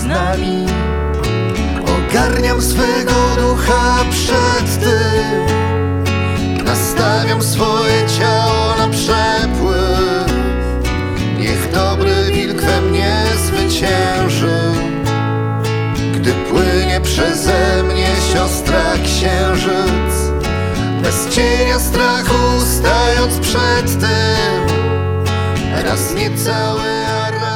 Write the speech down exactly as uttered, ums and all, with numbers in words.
nami. Ogarniam swego ducha przed tym, nastawiam swoje ciało na przepływ. Niech dobry wilk we mnie zwycięży, gdy płynie przeze mnie siostra księżyc. Bez cienia strachu stając przed tym, raz niecały, a raz